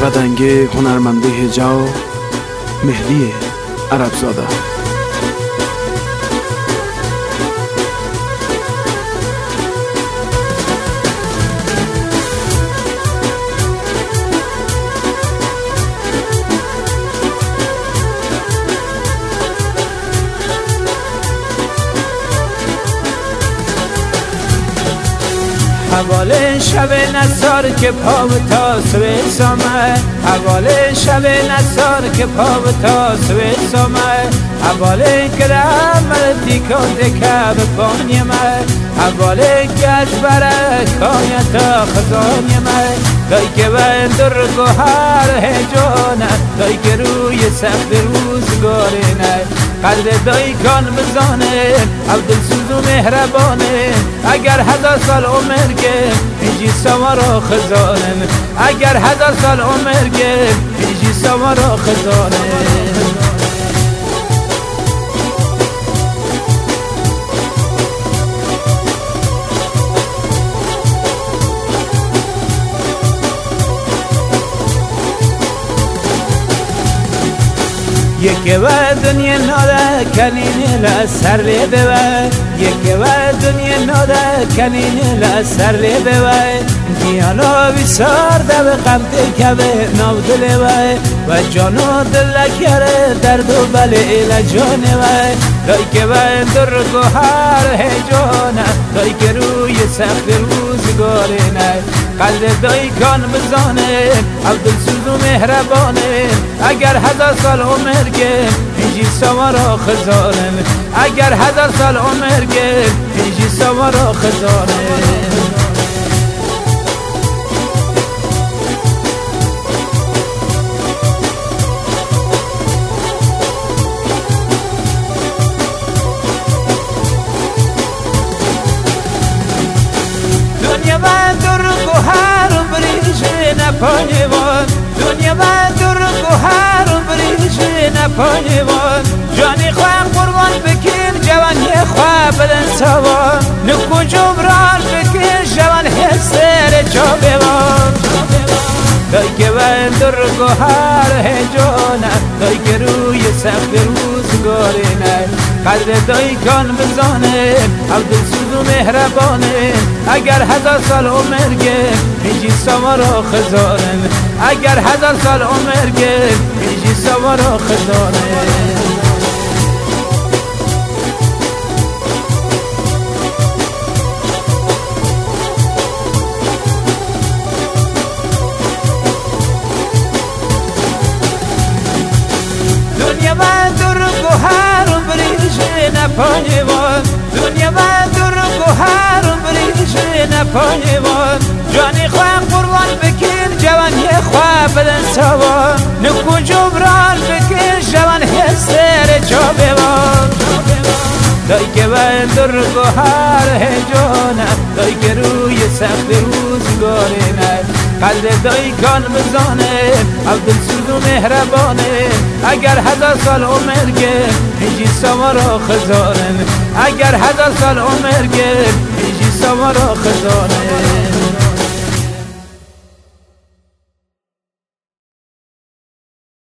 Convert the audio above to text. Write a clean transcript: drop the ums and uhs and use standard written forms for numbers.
غدنگ هنرمند حجاب مهدی عربزاده. حواله شب نصار که پا و تاس و سامه، حواله شب نصار که پا و تاس و سامه، حواله کرم دیکات کب پانیمه، حواله گش برک کایتا خزانیمه، دای که بندر گوهر هجانه، دای که روی سخت روزگارینه، قلب دای کان بزانه، عبدالسوز و مهربانه، اگر 1000 سال عمر که ایجی سما را خزانه، اگر 1000 سال عمر که ایجی سما را خزانه. یکی و دنیا ناده کنین لسر لیده و یکی و دنیا ناده کنین لسر لیده و گیانا بیسار ده قمت کبه نودله و جانو دلکره درد و بله لجانه و دای که بندر گوهر هجانه، دای که روی سخت روزگارینه، قلب دای کان بزانه، عبدالسوز و مهربانه، اگر 1000 سال عمر که ایجی سما را خزانه، اگر 1000 سال عمر که ایجی سما را خزانه. دنیا من در گوهر بریش نپایوان، دنیا من در گوهر بریش نپایوان، جانی خواه قربان بکن جوانی خواه بلن سوان، نکو جبران بکن جوان حسر جابوان، دای که بندر گوهر هجانه، دای که روی سخت روزگارینه، قدر دای کان بزانه، عبدالسوز و مهربانه، اگر 1000 سال عمر که ایجی سما را خزانه، اگر 1000 سال عمر که ایجی سما را خزانه. دنیا من در گوهر بریش نپایوان، دنیا من در گوهر بریش نپایوان، جانی خواه قربان بکن جوانی خواه بلن سوان، نکو جبران بکن جوان حسر جابوان، دای که بندر گوهر هجانه، دای که روی سخت روزگارینه، قلب دای کان بزانه، عبدالسوز و مهربانه، اگر 1000 سال عمر که ایجی سما را خزانه، اگر 1000 سال عمر که ایجی سما را خزانه.